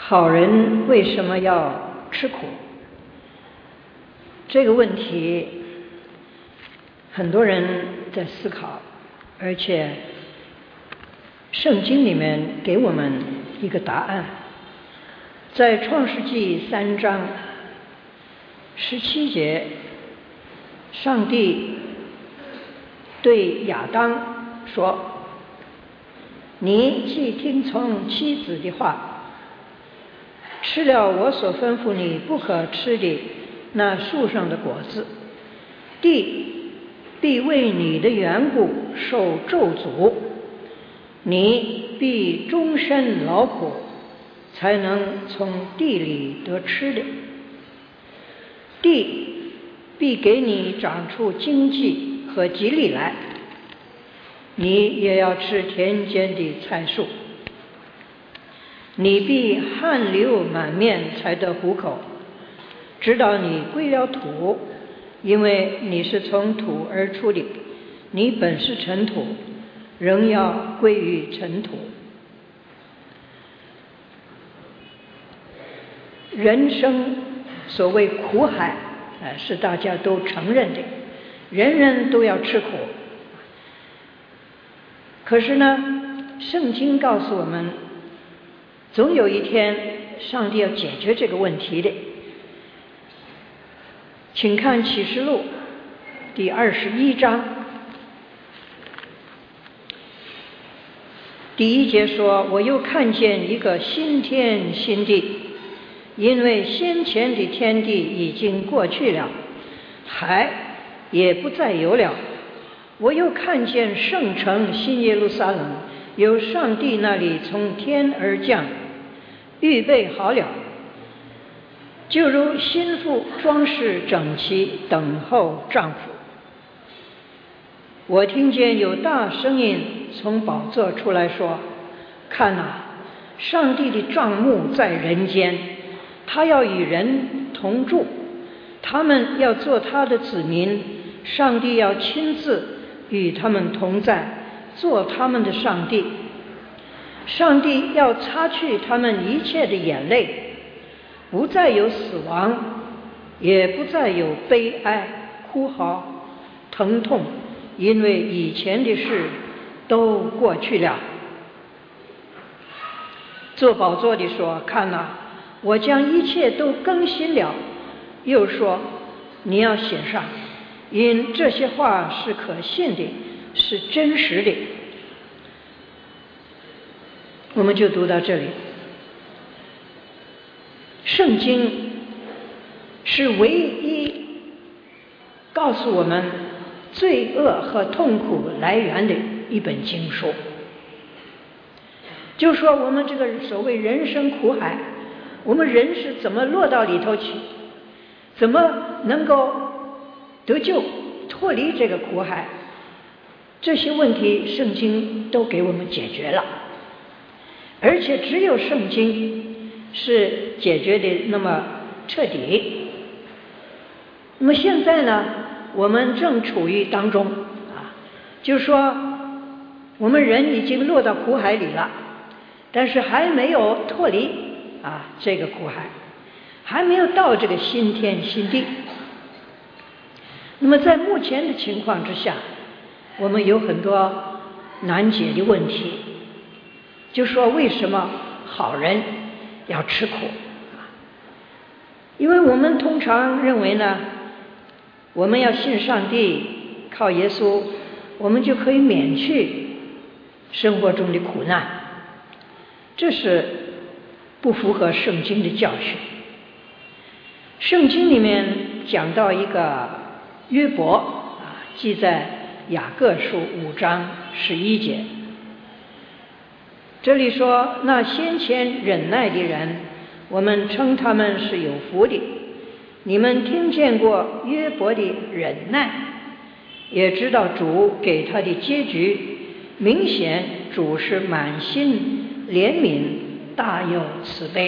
好人为什么要吃苦？这个问题很多人在思考，而且圣经里面给我们一个答案。在创世纪3章17节，上帝对亚当说：你既听从妻子的话，吃了我所吩咐你不可吃的那树上的果子，地必为你的缘故受咒诅，你必终身劳苦，才能从地里得吃的。地必给你长出经济和吉利来，你也要吃田间的菜蔬。你必汗流满面才得糊口，直到你归了土，因为你是从土而出的，你本是尘土，仍要归于尘土。人生所谓苦海，是大家都承认的，人人都要吃苦。可是呢，圣经告诉我们，总有一天上帝要解决这个问题的。请看启示录第21章第1节说：我又看见一个新天新地，因为先前的天地已经过去了，海也不再有了。我又看见圣城新耶路撒冷由上帝那里从天而降，预备好了，就如新妇装饰整齐，等候丈夫。我听见有大声音从宝座出来说：看哪，上帝的帐幕在人间，他要与人同住，他们要做他的子民，上帝要亲自与他们同在，做他们的上帝。上帝要擦去他们一切的眼泪，不再有死亡，也不再有悲哀、哭嚎、疼痛，因为以前的事都过去了。坐宝座的说：看哪，我将一切都更新了。又说：你要写上，因这些话是可信的，是真实的。我们就读到这里。圣经是唯一告诉我们罪恶和痛苦来源的一本经书。就说我们这个所谓人生苦海，我们人是怎么落到里头去，怎么能够得救脱离这个苦海，这些问题圣经都给我们解决了。而且只有圣经是解决的那么彻底。那么现在呢，我们正处于当中就是说我们人已经落到苦海里了，但是还没有脱离这个苦海，还没有到这个新天新地。那么在目前的情况之下，我们有很多难解的问题，就说为什么好人要吃苦？因为我们通常认为呢，我们要信上帝，靠耶稣，我们就可以免去生活中的苦难，这是不符合圣经的教训。圣经里面讲到一个约伯记在雅各书5章11节，这里说：那先前忍耐的人，我们称他们是有福的。你们听见过约伯的忍耐，也知道主给他的结局，明显主是满心怜悯，大有慈悲。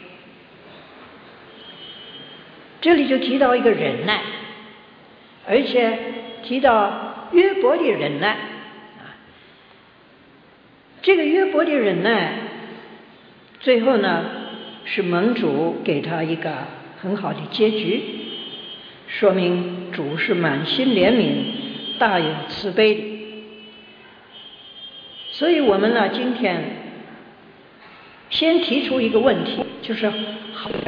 这里就提到一个忍耐，而且提到约伯的忍耐。这个约伯的忍耐，最后呢， 是蒙主给他一个很好的结局，说明主是满心怜悯、大有慈悲的。所以我们呢，今天先提出一个问题，就是好人。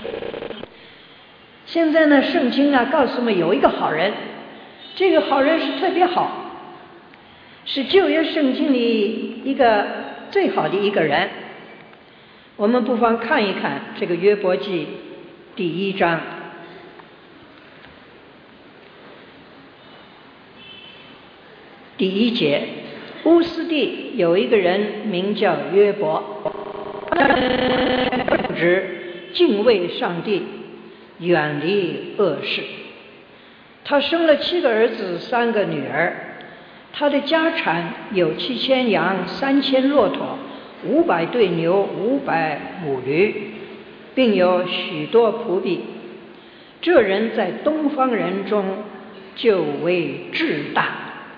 现在呢，圣经呢告诉我们有一个好人，这个好人是特别好，是旧约圣经里一个最好的一个人。我们不妨看一看这个约伯记第1章。第1节，乌斯地有一个人名叫约伯，正直，敬畏上帝，远离恶事。他生了7个儿子3个女儿，他的家产有7000羊、3000骆驼、500对牛、500母驴，并有许多仆婢。这人在东方人中就为至大。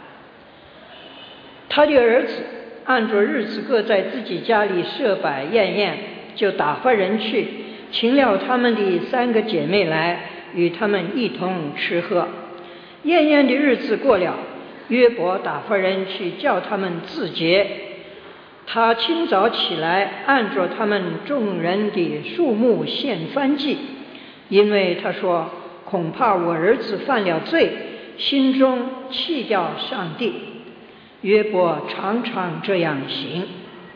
他的儿子按着日子各在自己家里设摆宴宴，就打发人去请了他们的3个姐妹来，与他们一同吃喝。宴宴的日子过了，约伯打发人去叫他们自洁。他清早起来，按着他们众人的数目献燔祭，因为他说恐怕我儿子犯了罪，心中弃掉上帝。约伯常常这样行。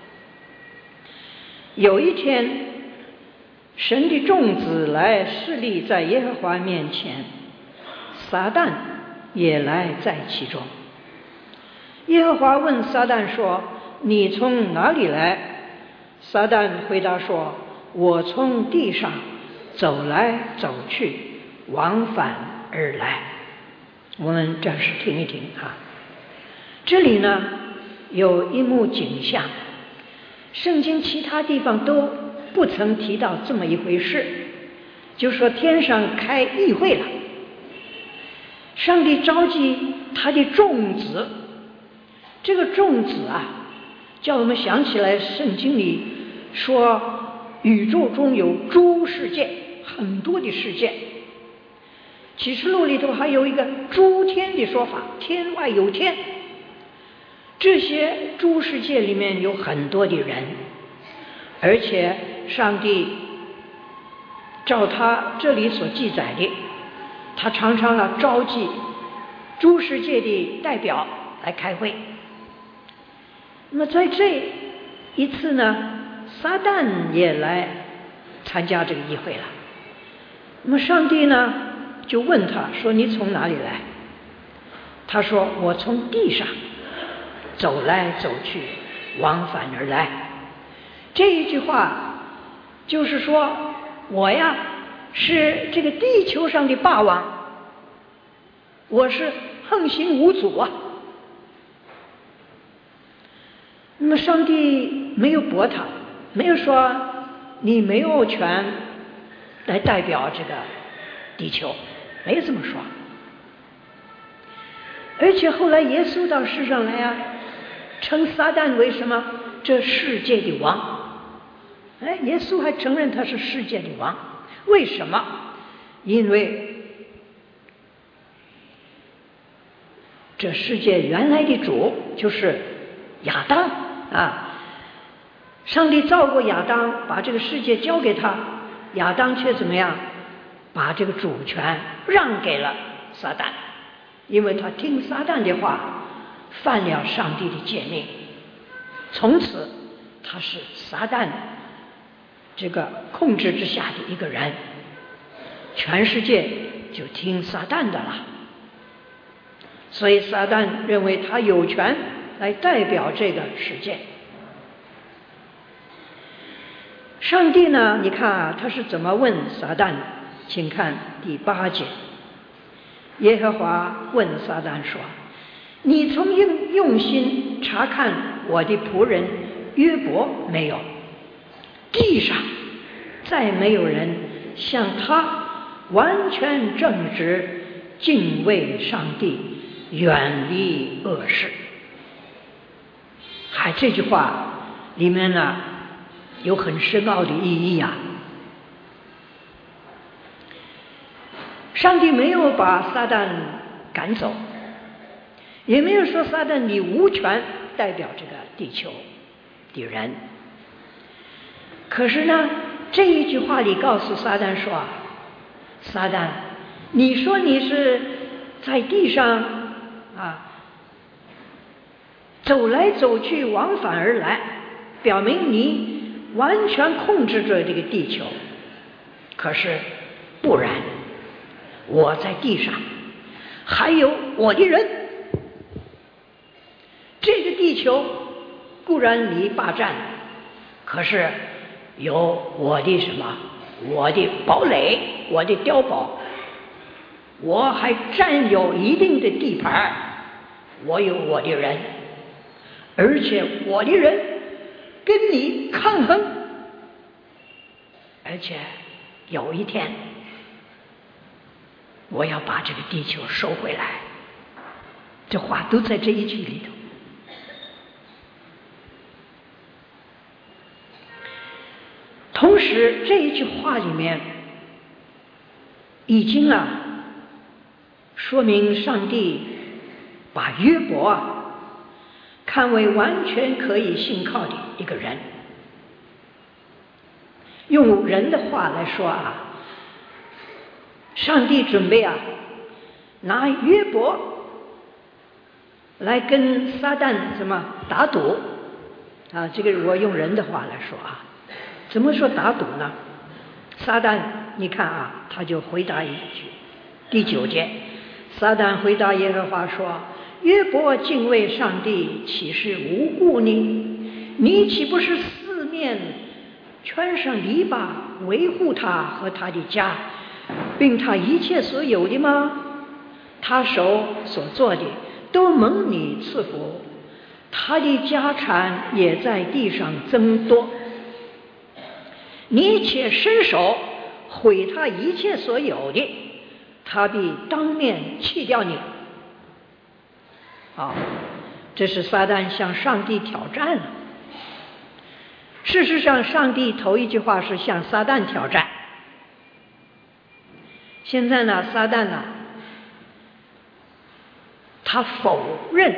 有一天，神的众子来侍立在耶和华面前，撒旦也来在其中。耶和华问撒旦说：你从哪里来？撒旦回答说：我从地上走来走去，往返而来。我们暂时听一听啊。这里呢有一幕景象，圣经其他地方都不曾提到这么一回事，就说天上开议会了，上帝召集他的众子。这个众子啊，叫我们想起来圣经里说宇宙中有诸世界，很多的世界。启示录里头还有一个诸天的说法，天外有天。这些诸世界里面有很多的人，而且上帝照他这里所记载的，他常常召集诸世界的代表来开会。那么在这一次呢，撒旦也来参加这个议会了。那么上帝呢就问他说：你从哪里来？他说：我从地上走来走去，往返而来。这一句话就是说，我呀是这个地球上的霸王，我是横行无阻啊。那么上帝没有驳他，没有说你没有权来代表这个地球，没有这么说。而且后来耶稣到世上来啊，称撒旦为什么？这世界的王。耶稣还承认他是世界的王。为什么？因为这世界原来的主就是亚当啊。上帝造过亚当，把这个世界交给他，亚当却怎么样？把这个主权让给了撒旦，因为他听撒旦的话，犯了上帝的诫命，从此他是撒旦这个控制之下的一个人，全世界就听撒旦的了。所以撒旦认为他有权来代表这个世界。上帝呢，你看啊，他是怎么问撒旦的？请看第8节。耶和华问撒旦说：你曾用心查看我的仆人约伯没有？地上再没有人像他完全正直，敬畏上帝，远离恶事。这句话里面呢有很深奥的意义啊。 上帝没有把撒旦赶走，也没有说撒旦你无权代表这个地球的人。可是呢，这一句话里告诉撒旦说啊，撒旦，你说你是在地上走来走去，往返而来，表明你完全控制着这个地球。可是不然，我在地上还有我的人。这个地球固然你霸占，可是有我的什么？我的堡垒，我的碉堡，我还占有一定的地盘，我有我的人，而且我的人跟你抗衡，而且有一天我要把这个地球收回来。这话都在这一句里头。同时这一句话里面已经说明上帝把约伯看为完全可以信靠的一个人。用人的话来说上帝准备拿约伯来跟撒旦打赌这个我用人的话来说怎么说打赌呢？撒旦你看他就回答一句，第9节，撒旦回答耶和华说，约伯敬畏上帝，岂是无故呢？你岂不是四面圈上篱笆，维护他和他的家，并他一切所有的吗？他手所做的都蒙你赐福，他的家产也在地上增多。你且伸手毁他一切所有的，他必当面弃掉你。这是撒旦向上帝挑战了。事实上，上帝头一句话是向撒旦挑战。现在呢，撒旦他否认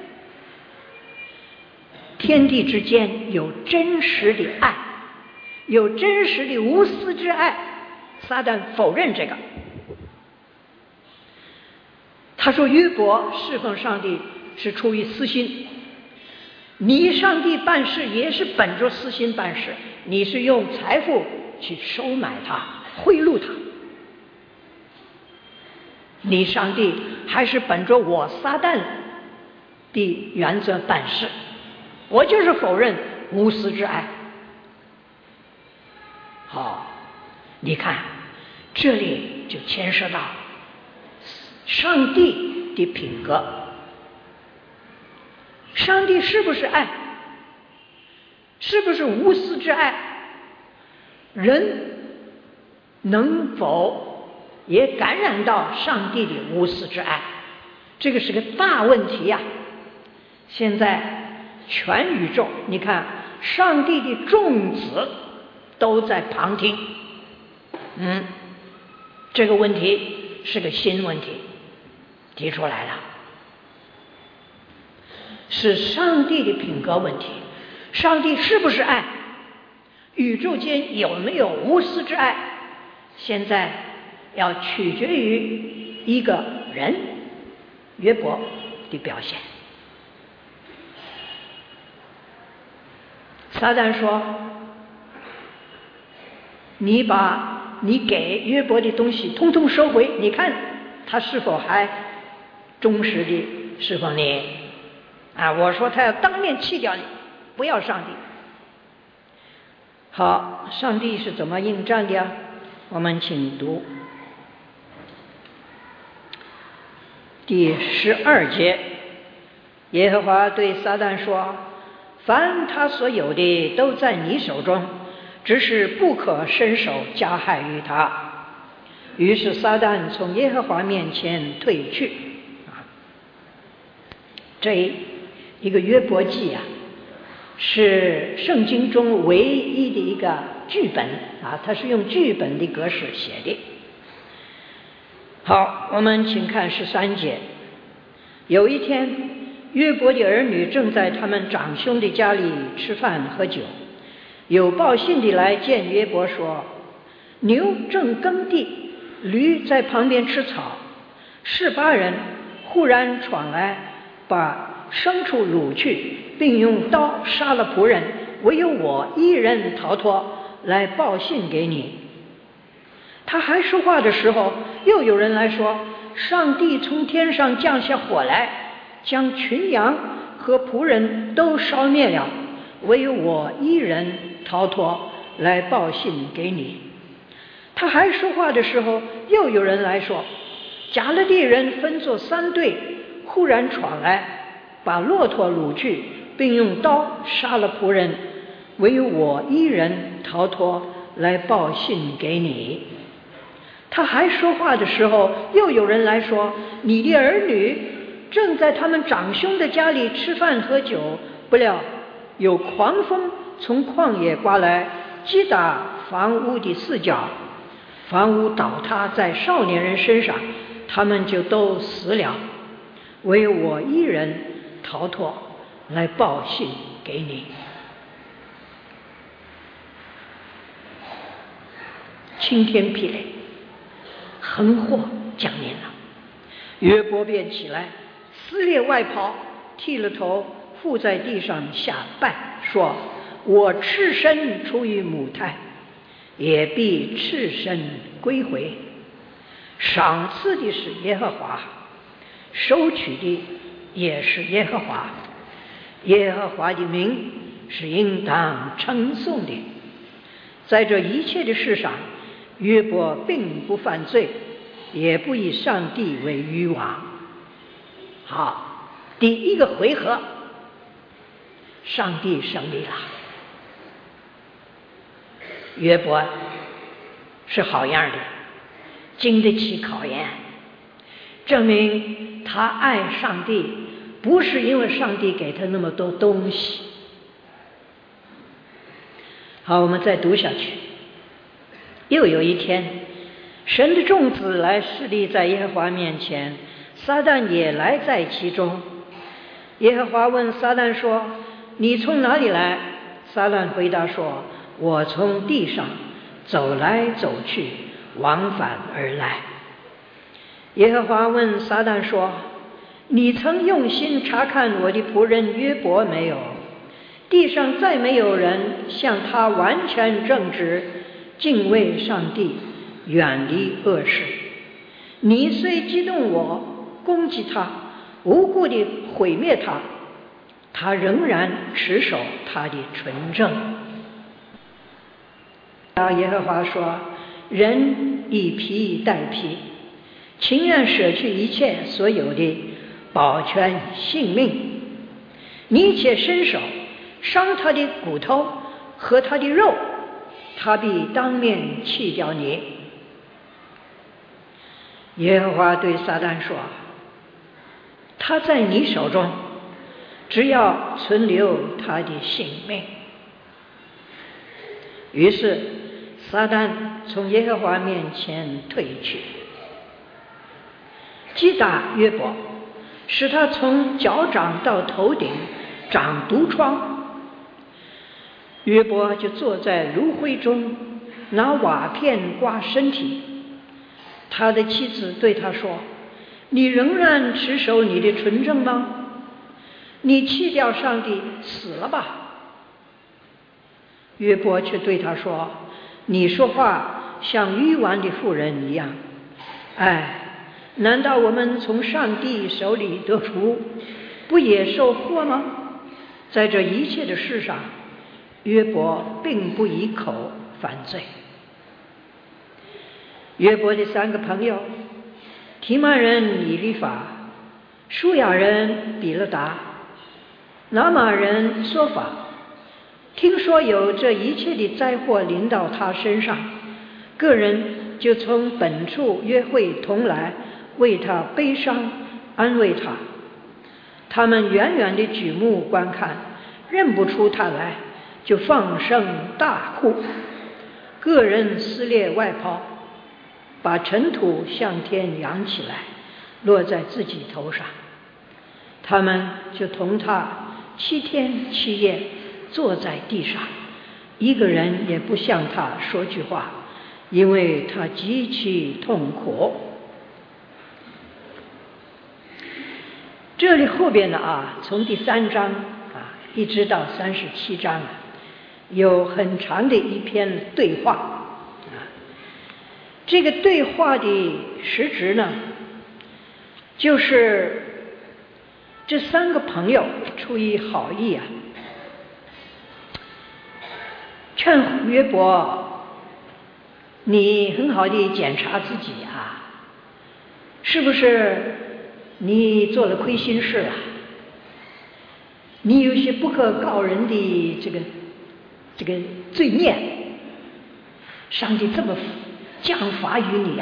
天地之间有真实的爱，有真实的无私之爱。撒旦否认这个。他说约伯侍奉上帝是出于私心，你上帝办事也是本着私心办事，你是用财富去收买他，贿赂他。你上帝还是本着我撒旦的原则办事。我就是否认无私之爱。你看这里就牵涉到上帝的品格。上帝是不是爱？是不是无私之爱？人能否也感染到上帝的无私之爱？这个是个大问题呀。现在全宇宙，你看上帝的众子都在旁听。这个问题是个新问题提出来了，是上帝的品格问题。上帝是不是爱？宇宙间有没有无私之爱？现在要取决于一个人约伯的表现。撒旦说，你把你给约伯的东西通通收回，你看他是否还忠实的侍奉你我说他要当面弃掉你，不要上帝。好，上帝是怎么应战的我们请读第12节。耶和华对撒旦说，凡他所有的都在你手中，只是不可伸手加害于他。于是撒旦从耶和华面前退去。这一个约伯记是圣经中唯一的一个剧本它是用剧本的格式写的。 好，我们请看13节。有一天，约伯的儿女正在他们长兄的家里吃饭喝酒，有报信的来见约伯说，牛正耕地，驴在旁边吃草。18人忽然闯来，把牲畜掳去，并用刀杀了仆人，唯有我一人逃脱，来报信给你。他还说话的时候，又有人来说，上帝从天上降下火来，将群羊和仆人都烧灭了，唯有我一人逃脱，来报信给你。他还说话的时候，又有人来说，迦勒地人分作3队，忽然闯来，把骆驼掳去，并用刀杀了仆人，唯有我一人逃脱，来报信给你。他还说话的时候，又有人来说，你的儿女正在他们长兄的家里吃饭喝酒，不料有狂风从旷野刮来，击打房屋的4角，房屋倒塌在少年人身上，他们就都死了，唯有我一人逃脱，来报信给你。晴天霹雷，横祸降临了。约伯便起来，撕裂外袍，剃了头，伏在地上下拜，说，我赤身出于母胎，也必赤身归回。赏赐的是耶和华，收取的也是耶和华，耶和华的名是应当称颂的。在这一切的事上，约伯并不犯罪，也不以上帝为愚妄。好，第一个回合，上帝胜利了。约伯是好样的，经得起考验，证明他爱上帝，不是因为上帝给他那么多东西。好，我们再读下去。又有一天，神的众子来侍立在耶和华面前，撒旦也来在其中。耶和华问撒旦说，你从哪里来？撒旦回答说，我从地上走来走去，往返而来。耶和华问撒旦说，你曾用心查看我的仆人约伯没有？地上再没有人像他完全正直，敬畏上帝，远离恶事。你虽激动我，攻击他，无故地毁灭他，他仍然持守他的纯正。耶和华说，人以皮代皮，情愿舍去一切所有的，保全性命。你且伸手伤他的骨头和他的肉，他必当面弃掉你。耶和华对撒旦说，他在你手中，只要存留他的性命。于是撒旦从耶和华面前退去，击打约伯，使他从脚掌到头顶长毒疮。约伯就坐在炉灰中，拿瓦片刮身体。他的妻子对他说，你仍然持守你的纯正吗？你弃掉上帝，死了吧。约伯却对他说，你说话像愚顽的妇人一样。难道我们从上帝手里得福，不也受祸吗？在这一切的事上，约伯并不以口犯罪。约伯的3个朋友，提曼人以利法，舒雅人比勒达，拿玛人说法，听说有这一切的灾祸临到他身上，个人就从本处约会同来，为他悲伤，安慰他。他们远远地举目观看，认不出他来，就放声大哭，个人撕裂外袍， 把尘土向天扬起来，落在自己头上。他们就同他7天7夜坐在地上，一个人也不向他说句话，因为他极其痛苦。这里后边的从第3章一直到37章有很长的一篇对话这个对话的实质呢，就是这3个朋友出于好意劝约伯，你很好地检查自己是不是你做了亏心事你有些不可告人的这个罪孽，上帝这么降罚于你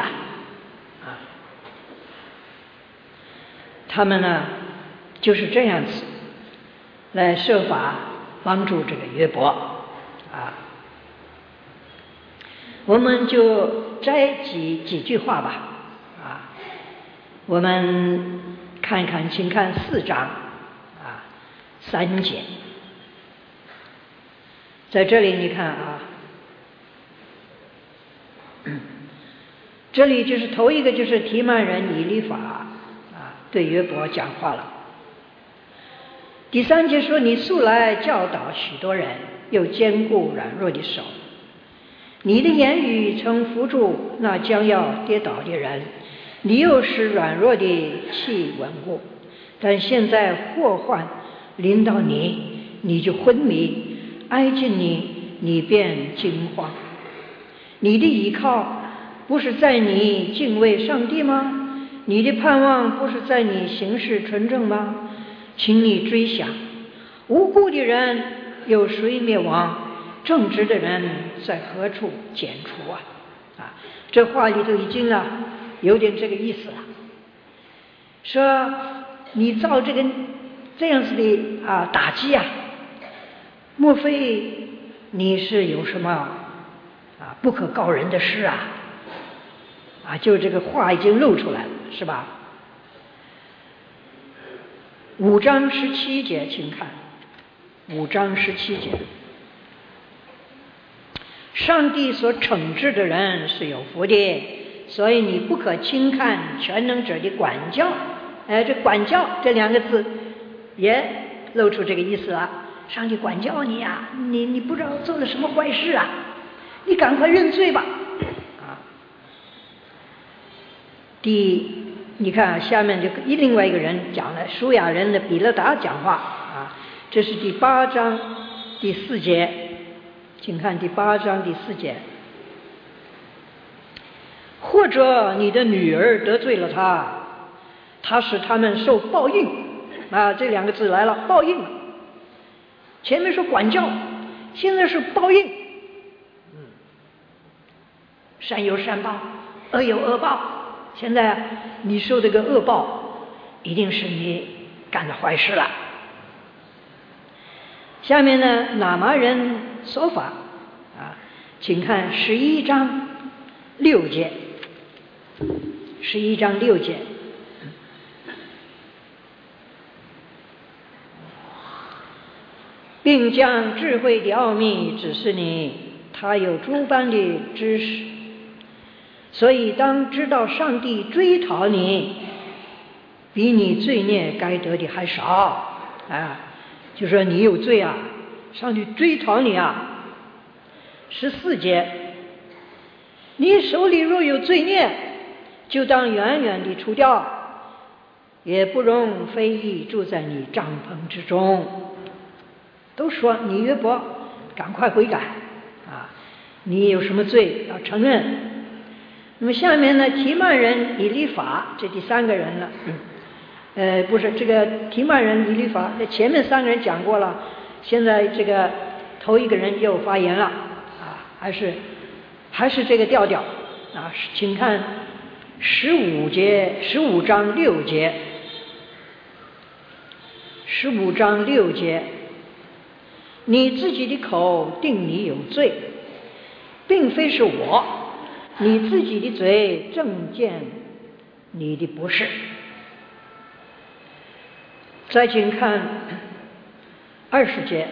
他们呢就是这样子来设法帮助这个约伯我们就摘几句话吧我们看看，请看4章3节，在这里你看这里就是头一个就是提曼人以利法对约伯讲话了。第3节说，你素来教导许多人，又坚固软弱的手，你的言语曾扶助那将要跌倒的人，你又使软弱的气稳固，但现在祸患临到你，你就昏迷，挨近你，你便惊慌。你的依靠不是在你敬畏上帝吗？你的盼望不是在你行事纯正吗？请你追想，无辜的人有谁灭亡？正直的人在何处剪除这话里头已经有点这个意思了，说你造这样子的打击莫非你是有什么不可告人的事就这个话已经露出来了，是吧？5章17节，请看5章17节，上帝所惩治的人是有福的，所以你不可轻看全能者的管教。这管教这2个字也露出这个意思了，上帝管教你你不知道做了什么坏事你赶快认罪吧你看下面就另外一个人讲了，舒亚人的比勒达讲话这是第8章第4节，请看第8章第4节，或者你的女儿得罪了他使他们受报应这2个字来了，报应前面说管教，现在是报应善有善报，恶有恶报，现在你受这个恶报一定是你干了坏事了。下面呢，拿玛人说法请看11章6节，11章6节，并将智慧的奥秘指示你，他有诸般的知识，所以当知道上帝追讨你，比你罪孽该得的还少就说你有罪上帝追讨你14节，你手里若有罪孽，就当远远地除掉，也不容非议住在你帐篷之中。都说你约伯赶快悔改你有什么罪要承认。那么下面呢，提曼人以利法，这第3个人了不是这个提曼人以利法，前面3个人讲过了，现在这个头一个人又发言了还是这个调调请看15章6节，15章6节，你自己的口定你有罪，并非是我， 你自己的嘴正见你的不是。再请看20节，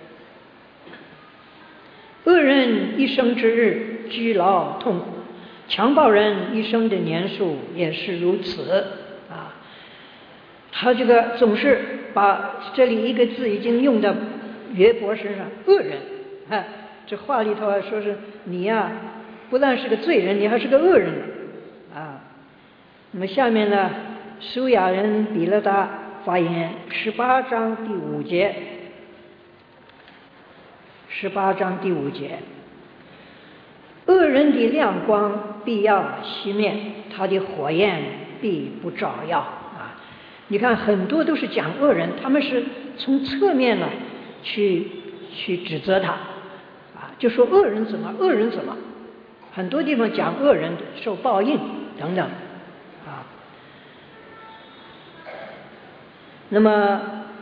恶人一生之日居劳痛苦，强暴人一生的年数也是如此啊。他这个总是把这里一个字已经用到约伯身上，恶人啊，这话里头说是你呀，不但是个罪人，你还是个恶人啊。那么下面呢，书亚人比勒达发言，18章第5节，18章第5节，恶人的亮光必要熄灭，他的火焰必不照耀啊。你看很多都是讲恶人，他们是从侧面呢去指责他啊，就说恶人怎么，很多地方讲恶人受报应等等啊。那么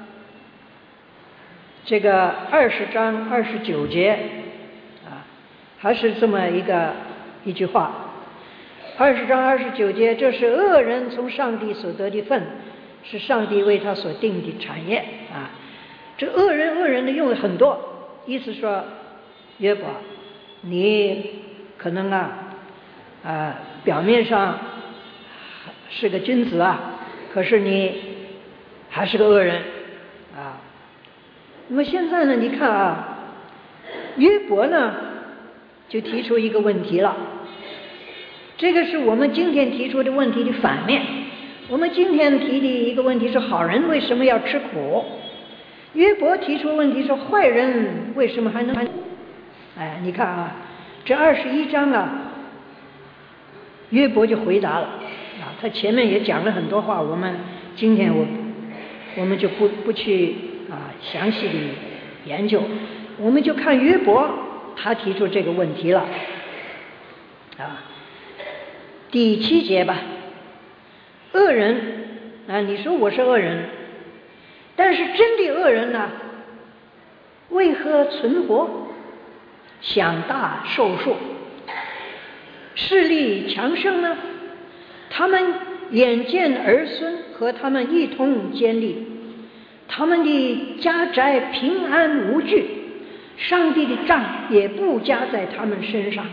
这个20章29节啊，还是这么一句话，20章29节，这是恶人从上帝所得的份，是上帝为他所定的产业啊。这恶人的用了很多，意思说约伯，你可能表面上是个君子啊，可是你还是个恶人啊。那么现在呢，你看啊，约伯呢就提出一个问题了，这个是我们今天提出的问题的反面。我们今天提的一个问题是好人为什么要吃苦，约伯提出问题是坏人为什么还能哎，你看啊，这21章啊，约伯就回答了啊，他前面也讲了很多话，今天我们就不去详细的研究，我们就看约伯他提出这个问题了啊。第7节吧，恶人啊，你说我是恶人，但是真的恶人呢，为何存活，享大寿数，势力强盛呢？他们眼见儿孙和他们一同坚立，他们的家宅平安无惧，上帝的杖也不加在他们身上。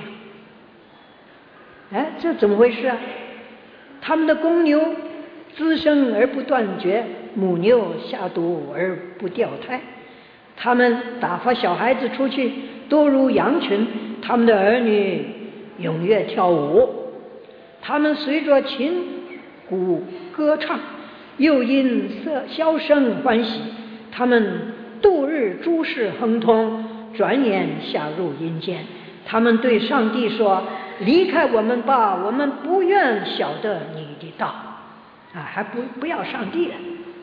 哎，这怎么回事啊？他们的公牛滋生而不断绝，母牛下犊而不掉胎，他们打发小孩子出去，多如羊群，他们的儿女踊跃跳舞，他们随着琴鼓歌唱，又因箫声欢喜，他们度日诸事亨通，转眼下入阴间。他们对上帝说，离开我们吧，我们不愿晓得你的道啊，还不要上帝了。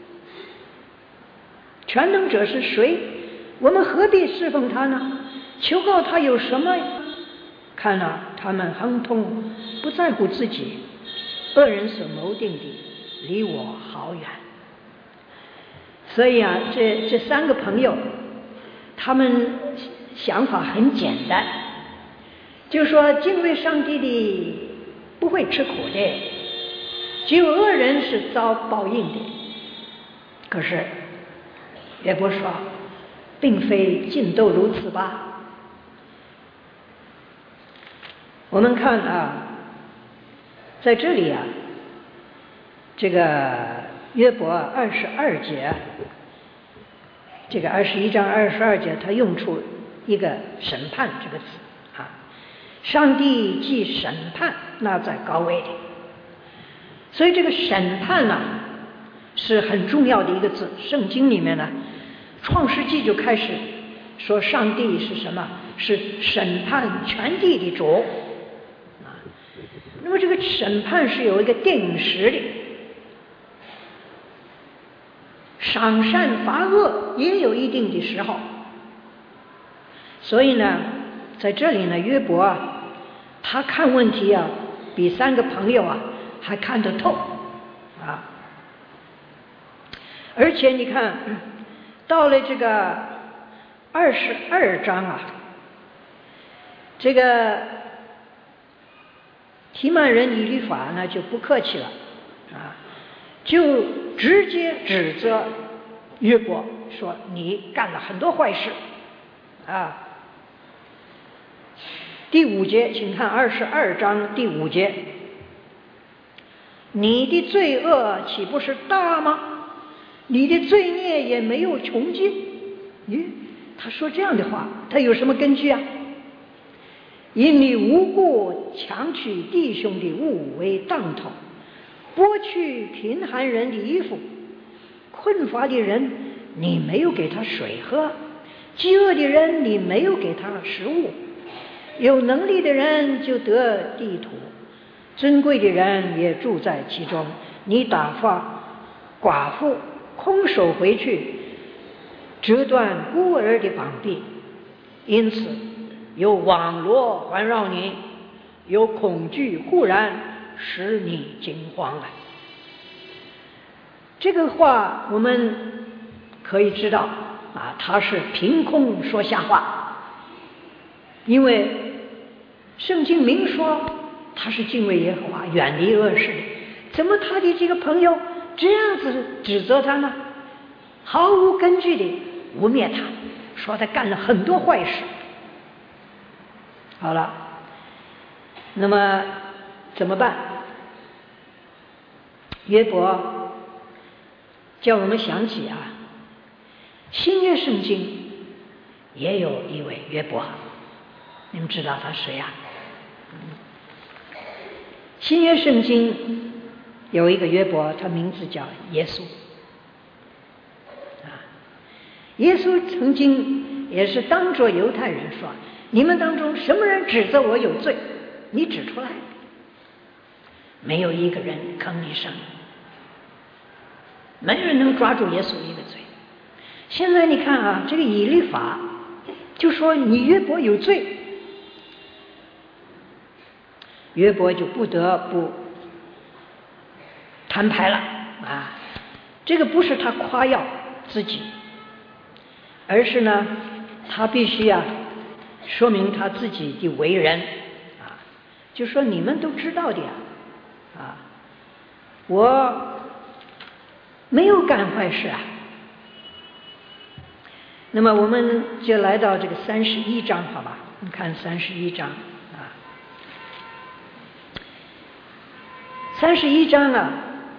全能者是谁？我们何必侍奉他呢？求告他有什么？看了他们亨通，不在乎自己，恶人所谋定的离我好远。所以啊，这3个朋友他们想法很简单，就说敬畏上帝的不会吃苦的，只有恶人是遭报应的。可是约伯说并非尽都如此吧。我们看啊，在这里啊，这个约伯22节，这个21章22节，他用出一个审判这个词啊，上帝既审判，那在高位的，所以这个审判呢是很重要的一个字。圣经里面呢，创世纪就开始说上帝是什么？是审判全地的主啊。那么这个审判是有一个定时的，赏善罚恶也有一定的时候。所以呢，在这里呢，约伯啊，他看问题啊，比3个朋友啊还看得透啊。而且你看，到了这个22章啊，这个提曼人以利法呢就不客气了就直接指责约伯说你干了很多坏事第5节，请看22章第5节，你的罪恶岂不是大吗？你的罪孽也没有穷尽。他说这样的话，他有什么根据啊？因你无故强取弟兄的物为当头，剥去贫寒人的衣服，困乏的人你没有给他水喝，饥饿的人你没有给他食物，有能力的人就得地土，尊贵的人也住在其中，你打发寡妇空手回去，折断孤儿的膀臂，因此有网罗环绕你，有恐惧忽然使你惊慌了。这个话我们可以知道他是凭空说瞎话，因为圣经明说他是敬畏耶和华，远离恶事，怎么他的这个朋友这样子指责他呢？毫无根据的污蔑他，说他干了很多坏事。好了，那么怎么办？约伯叫我们想起新约圣经也有一位约伯，你们知道他谁新约圣经有一个约伯，他名字叫耶稣耶稣曾经也是当着犹太人说，你们当中什么人指责我有罪，你指出来，没有一个人吭一声，没人能抓住耶稣一个罪。现在你看这个以利法就说你约伯有罪，约伯就不得不摊牌了这个不是他夸耀自己，而是呢他必须说明他自己的为人就说你们都知道的我没有干坏事那么我们就来到这个31章，好吧？我们看31章31章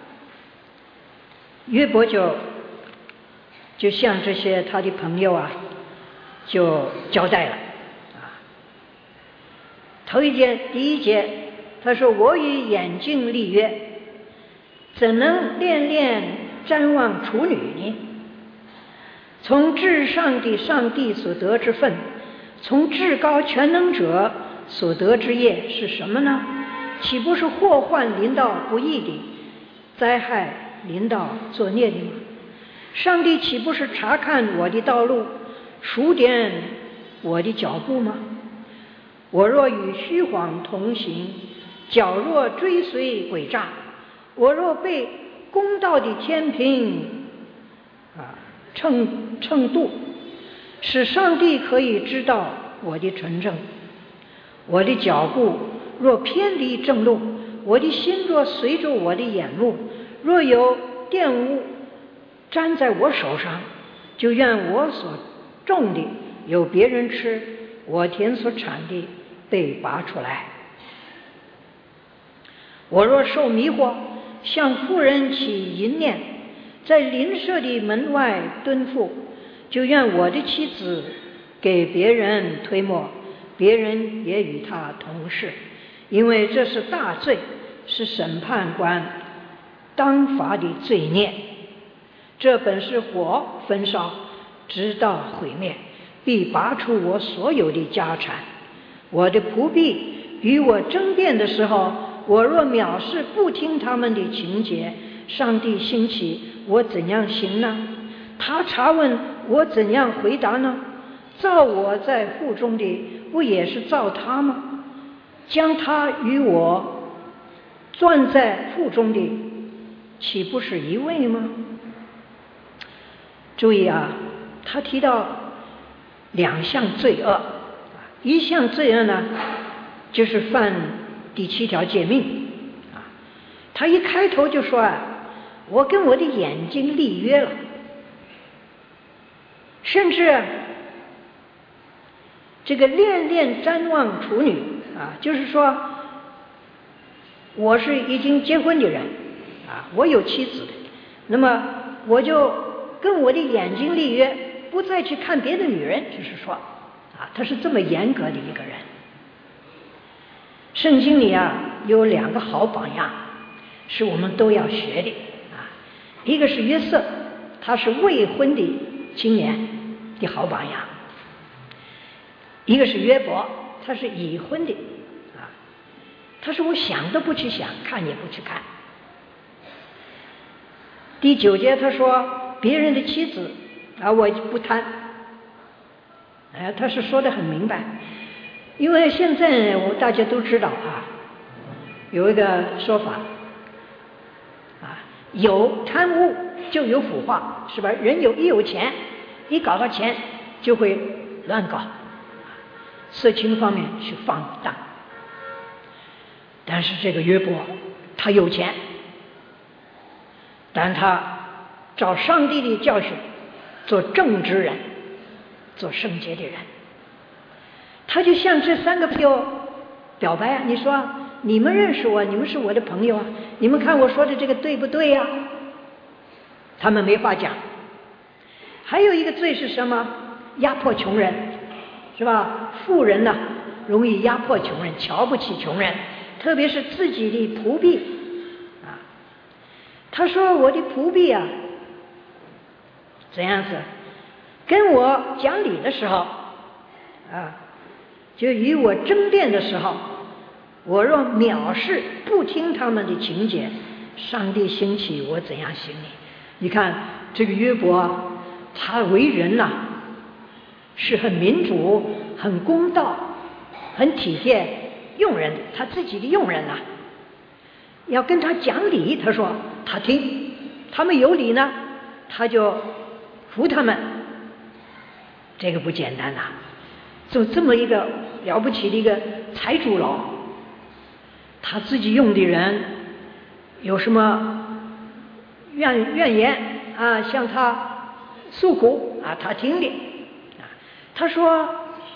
约伯就向这些他的朋友就交代了第一节他说，我与眼睛立约，怎能恋恋瞻望处女呢？从至上的上帝所得之分，从至高全能者所得之业是什么呢？岂不是祸患临到不义的，灾害临到作孽的吗？上帝岂不是查看我的道路，数点我的脚步吗？我若与虚谎同行，脚若追随诡诈，我若被公道的天平称度，使上帝可以知道我的纯正。我的脚步若偏离正路，我的心若随着我的眼目，若有玷污沾在我手上，就愿我所种的有别人吃，我田所产的被拔出来。我若受迷惑，向妇人起淫念，在邻舍的门外蹲伏，就愿我的妻子给别人推磨，别人也与他同事，因为这是大罪，是审判官当罚的罪孽。这本是火焚烧，直到毁灭，必拔出我所有的家产。我的仆婢与我争辩的时候，我若藐视不听他们的情节，上帝兴起，我怎样行呢？他查问我怎样回答呢？造我在腹中的不也是造他吗？将他与我攥在腹中的岂不是一位吗？注意他提到2项罪恶，一项罪恶呢就是犯第7条诫命啊，他一开头就说啊，我跟我的眼睛立约了，甚至这个恋恋瞻望处女啊，就是说我是已经结婚的人啊，我有妻子，那么我就跟我的眼睛立约，不再去看别的女人，就是说啊，他是这么严格的一个人。圣经里啊有2个好榜样，是我们都要学的啊。一个是约瑟，他是未婚的青年的好榜样；一个是约伯，他是已婚的啊。他说我想都不去想，看也不去看。第9节他说别人的妻子啊，我不贪。他是说得很明白。因为现在大家都知道啊，有一个说法啊，有贪污就有腐化，是吧？人一有钱，一搞到钱就会乱搞，色情方面去放荡。但是这个约伯他有钱，但他照上帝的教训做正直人，做圣洁的人。他就向这3个朋友表白啊，你说你们认识我，你们是我的朋友啊，你们看我说的这个对不对呀？他们没话讲。还有一个罪是什么？压迫穷人，是吧？富人呢容易压迫穷人，瞧不起穷人，特别是自己的仆婢啊。他说我的仆婢啊怎样子跟我讲理的时候啊，就与我争辩的时候，我若藐视不听他们的情节，上帝兴起我怎样行你？你看这个约伯他为人呐是很民主，很公道，很体贴用人，他自己的用人呐要跟他讲理，他说他听，他们有理呢他就服他们，这个不简单呐。就这么一个了不起的一个财主佬，他自己用的人有什么怨言啊，向他诉苦啊，他听的啊。他说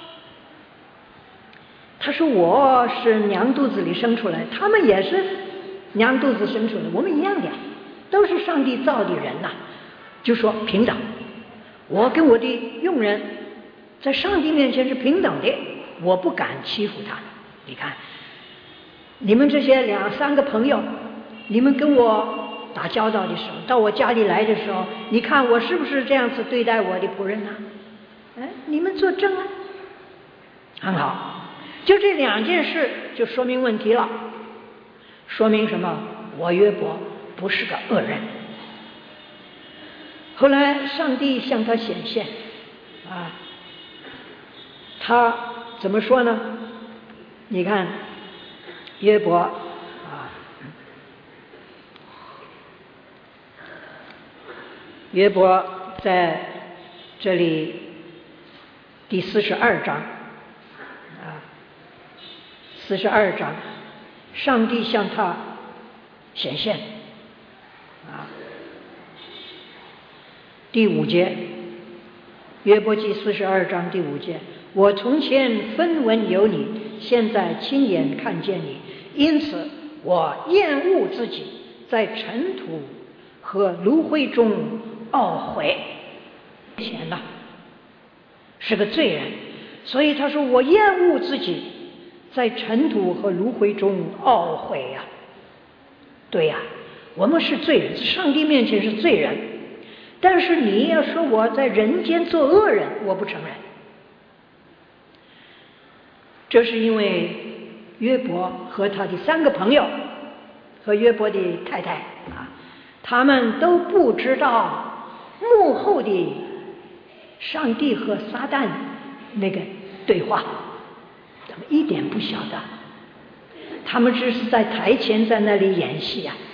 我是娘肚子里生出来，他们也是娘肚子生出来，我们一样的，都是上帝造的人呐，就说平等，我跟我的用人在上帝面前是平等的，我不敢欺负他。你看你们这些2、3个朋友，你们跟我打交道的时候，到我家里来的时候，你看我是不是这样子对待我的仆人呢？你们作证啊。很好，就这2件事就说明问题了。说明什么？我约伯不是个恶人。后来上帝向他显现啊，他怎么说呢？你看约伯啊，约伯在这里第42章啊，42章上帝向他显现啊，第5节，约伯记42章第5节，我从前分文有你，现在亲眼看见你，因此我厌恶自己，在尘土和炉灰中懊悔。前呢是个罪人，所以他说我厌恶自己，在尘土和炉灰中懊悔呀。对呀，我们是罪人，在上帝面前是罪人，但是你要说我在人间做恶人，我不承认。这是因为约伯和他的3个朋友和约伯的太太啊，他们都不知道幕后的上帝和撒旦那个对话，他们一点不晓得，他们只是在台前在那里演戏啊。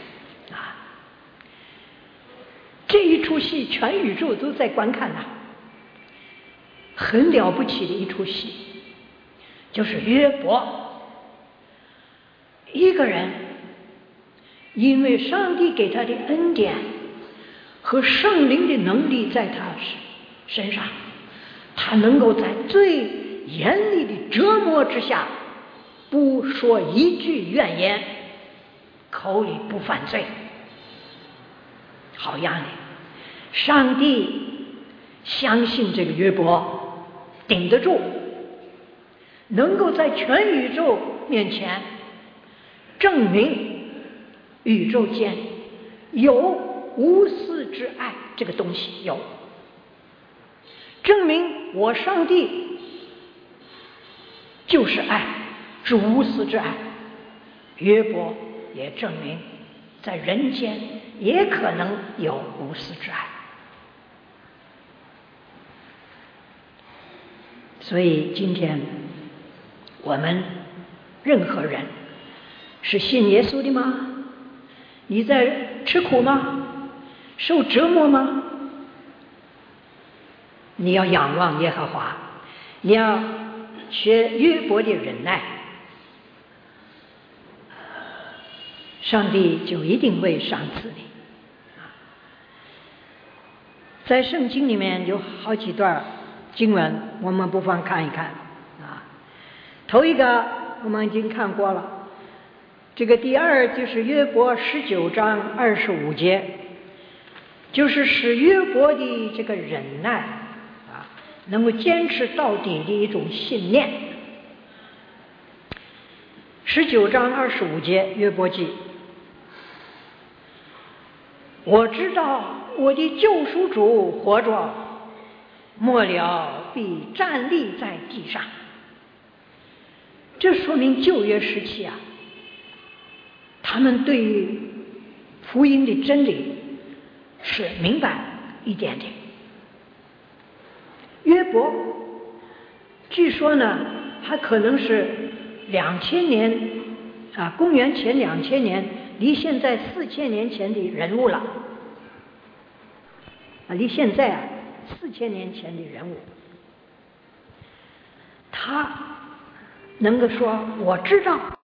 这一出戏全宇宙都在观看很了不起的一出戏，就是约伯一个人因为上帝给他的恩典和圣灵的能力在他身上，他能够在最严厉的折磨之下不说一句怨言，口里不犯罪。好样的！上帝相信这个约伯顶得住，能够在全宇宙面前证明宇宙间有无私之爱这个东西，有证明我上帝就是爱，是无私之爱。约伯也证明在人间也可能有无私之爱。所以今天我们任何人是信耶稣的吗？你在吃苦吗？受折磨吗？你要仰望耶和华，你要学约伯的忍耐，上帝就一定会赏赐你。在圣经里面有好几段经文，我们不妨看一看啊。头一个我们已经看过了，这个第二就是约伯19章25节，就是使约伯的这个忍耐啊，能够坚持到底的一种信念。19章25节，约伯记：我知道我的救赎主活着，末了必站立在地上。这说明旧约时期啊，他们对于福音的真理是明白一点的。约伯据说呢，还可能是2000年啊，公元前2000年，离现在4000年前的人物了啊，离现在啊4000年前的人物，他能够说我知道